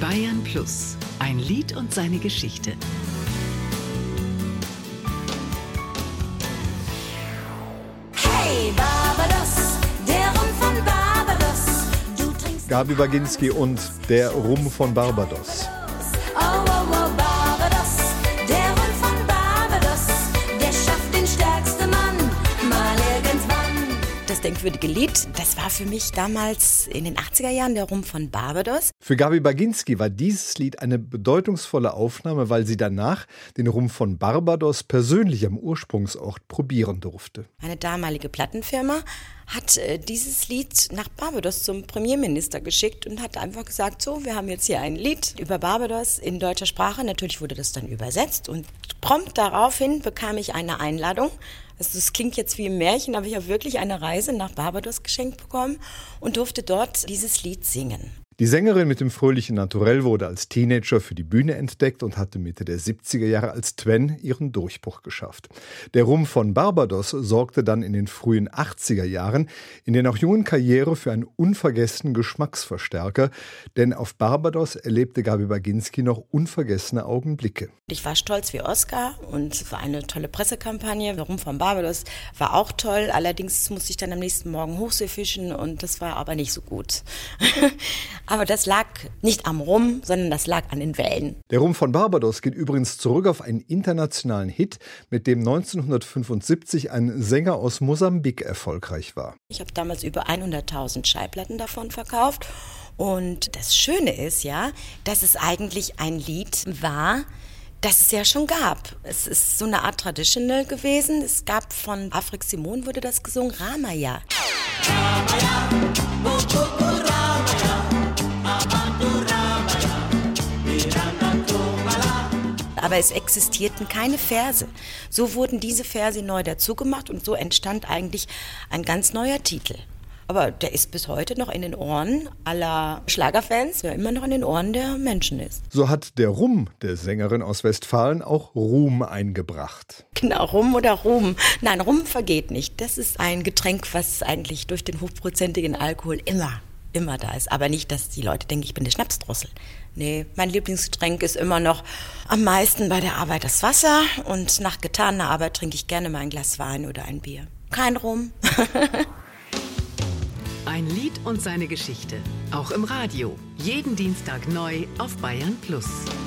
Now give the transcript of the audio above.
Bayern Plus, ein Lied und seine Geschichte. Hey Barbados, der Rum von Barbados. Du trinkst Gabi Baginski und der Rum von Barbados. Oh, oh, oh, Barbados, der Rum von Barbados. Der schafft den stärksten Mann mal irgendwann. Das denkwürdige Lied, das war für mich damals in den 80er Jahren der Rum von Barbados. Für Gabi Baginski war dieses Lied eine bedeutungsvolle Aufnahme, weil sie danach den Rum von Barbados persönlich am Ursprungsort probieren durfte. Eine damalige Plattenfirma hat dieses Lied nach Barbados zum Premierminister geschickt und hat einfach gesagt, so, wir haben jetzt hier ein Lied über Barbados in deutscher Sprache. Natürlich wurde das dann übersetzt und prompt daraufhin bekam ich eine Einladung. Also das klingt jetzt wie ein Märchen, aber ich habe wirklich eine Reise nach Barbados geschenkt bekommen und durfte dort dieses Lied singen. Die Sängerin mit dem fröhlichen Naturell wurde als Teenager für die Bühne entdeckt und hatte Mitte der 70er Jahre als Twen ihren Durchbruch geschafft. Der Rum von Barbados sorgte dann in den frühen 80er Jahren in der noch jungen Karriere für einen unvergessenen Geschmacksverstärker, denn auf Barbados erlebte Gabi Baginski noch unvergessene Augenblicke. Ich war stolz wie Oscar und es war eine tolle Pressekampagne. Der Rum von Barbados war auch toll, allerdings musste ich dann am nächsten Morgen Hochsee fischen und das war aber nicht so gut. Aber das lag nicht am Rum, sondern das lag an den Wellen. Der Rum von Barbados geht übrigens zurück auf einen internationalen Hit, mit dem 1975 ein Sänger aus Mosambik erfolgreich war. Ich habe damals über 100.000 Schallplatten davon verkauft. Und das Schöne ist ja, dass es eigentlich ein Lied war, das es ja schon gab. Es ist so eine Art Traditional gewesen. Es gab von Afrik Simon wurde das gesungen, Ramaya. Ramaya, Ramaya. Aber es existierten keine Verse. So wurden diese Verse neu dazugemacht und so entstand eigentlich ein ganz neuer Titel. Aber der ist bis heute noch in den Ohren aller Schlagerfans, wer immer noch in den Ohren der Menschen ist. So hat der Rum der Sängerin aus Westfalen auch Ruhm eingebracht. Genau, Rum oder Ruhm. Nein, Rum vergeht nicht. Das ist ein Getränk, was eigentlich durch den hochprozentigen Alkohol immer da ist. Aber nicht, dass die Leute denken, ich bin eine Schnapsdrossel. Nee, mein Lieblingsgetränk ist immer noch am meisten bei der Arbeit das Wasser. Und nach getaner Arbeit trinke ich gerne mal ein Glas Wein oder ein Bier. Kein Rum. Ein Lied und seine Geschichte. Auch im Radio. Jeden Dienstag neu auf Bayern Plus.